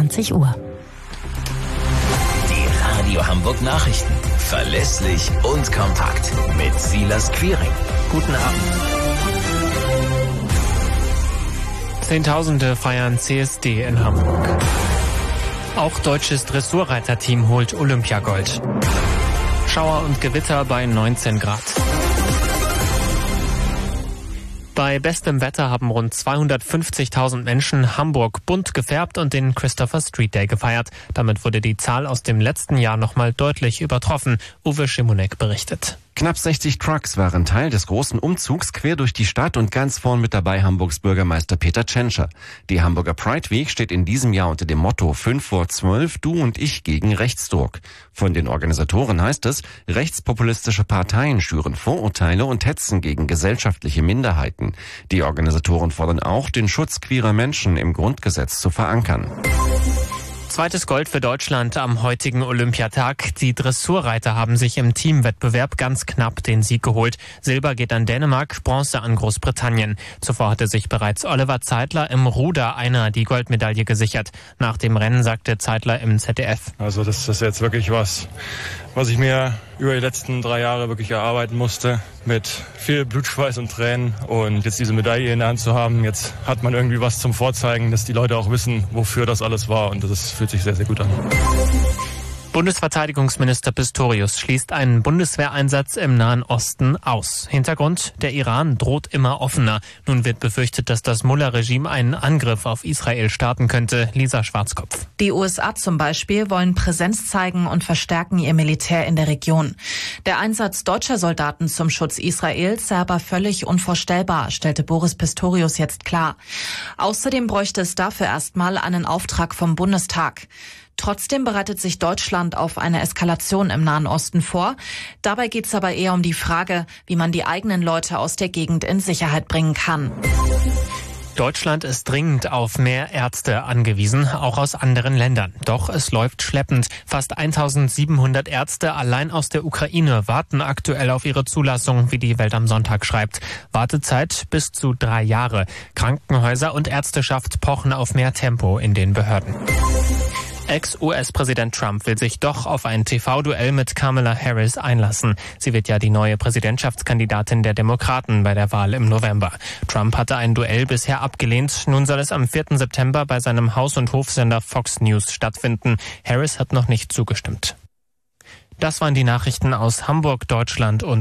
20 Uhr. Die Radio Hamburg Nachrichten. Verlässlich und kompakt. Mit Silas Quiring. Guten Abend. Zehntausende feiern CSD in Hamburg. Auch deutsches Dressurreiterteam holt Olympiagold. Schauer und Gewitter bei 19 Grad. Bei bestem Wetter haben rund 250.000 Menschen Hamburg bunt gefärbt und den Christopher Street Day gefeiert. Damit wurde die Zahl aus dem letzten Jahr nochmal deutlich übertroffen. Uwe Schimonek berichtet. Knapp 60 Trucks waren Teil des großen Umzugs quer durch die Stadt und ganz vorn mit dabei Hamburgs Bürgermeister Peter Tschentscher. Die Hamburger Pride Week steht in diesem Jahr unter dem Motto 5 vor 12, du und ich gegen Rechtsdruck. Von den Organisatoren heißt es, rechtspopulistische Parteien schüren Vorurteile und hetzen gegen gesellschaftliche Minderheiten. Die Organisatoren fordern auch, den Schutz queerer Menschen im Grundgesetz zu verankern. Zweites Gold für Deutschland am heutigen Olympiatag. Die Dressurreiter haben sich im Teamwettbewerb ganz knapp den Sieg geholt. Silber geht an Dänemark, Bronze an Großbritannien. Zuvor hatte sich bereits Oliver Zeitler im Ruder-Einer die Goldmedaille gesichert. Nach dem Rennen sagte Zeitler im ZDF. Also das ist jetzt wirklich was ich mir über die letzten 3 Jahre wirklich erarbeiten musste. Mit viel Blutschweiß und Tränen. Und jetzt diese Medaille in der Hand zu haben, jetzt hat man irgendwie was zum Vorzeigen, dass die Leute auch wissen, wofür das alles war. Und das fühlt sich sehr, sehr gut an. Bundesverteidigungsminister Pistorius schließt einen Bundeswehreinsatz im Nahen Osten aus. Hintergrund: der Iran droht immer offener. Nun wird befürchtet, dass das Mullah-Regime einen Angriff auf Israel starten könnte. Lisa Schwarzkopf. Die USA zum Beispiel wollen Präsenz zeigen und verstärken ihr Militär in der Region. Der Einsatz deutscher Soldaten zum Schutz Israels sei aber völlig unvorstellbar, stellte Boris Pistorius jetzt klar. Außerdem bräuchte es dafür erstmal einen Auftrag vom Bundestag. Trotzdem bereitet sich Deutschland auf eine Eskalation im Nahen Osten vor. Dabei geht es aber eher um die Frage, wie man die eigenen Leute aus der Gegend in Sicherheit bringen kann. Deutschland ist dringend auf mehr Ärzte angewiesen, auch aus anderen Ländern. Doch es läuft schleppend. Fast 1700 Ärzte allein aus der Ukraine warten aktuell auf ihre Zulassung, wie die Welt am Sonntag schreibt. Wartezeit bis zu 3 Jahre. Krankenhäuser und Ärzteschaft pochen auf mehr Tempo in den Behörden. Ex-US-Präsident Trump will sich doch auf ein TV-Duell mit Kamala Harris einlassen. Sie wird ja die neue Präsidentschaftskandidatin der Demokraten bei der Wahl im November. Trump hatte ein Duell bisher abgelehnt. Nun soll es am 4. September bei seinem Haus- und Hofsender Fox News stattfinden. Harris hat noch nicht zugestimmt. Das waren die Nachrichten aus Hamburg, Deutschland und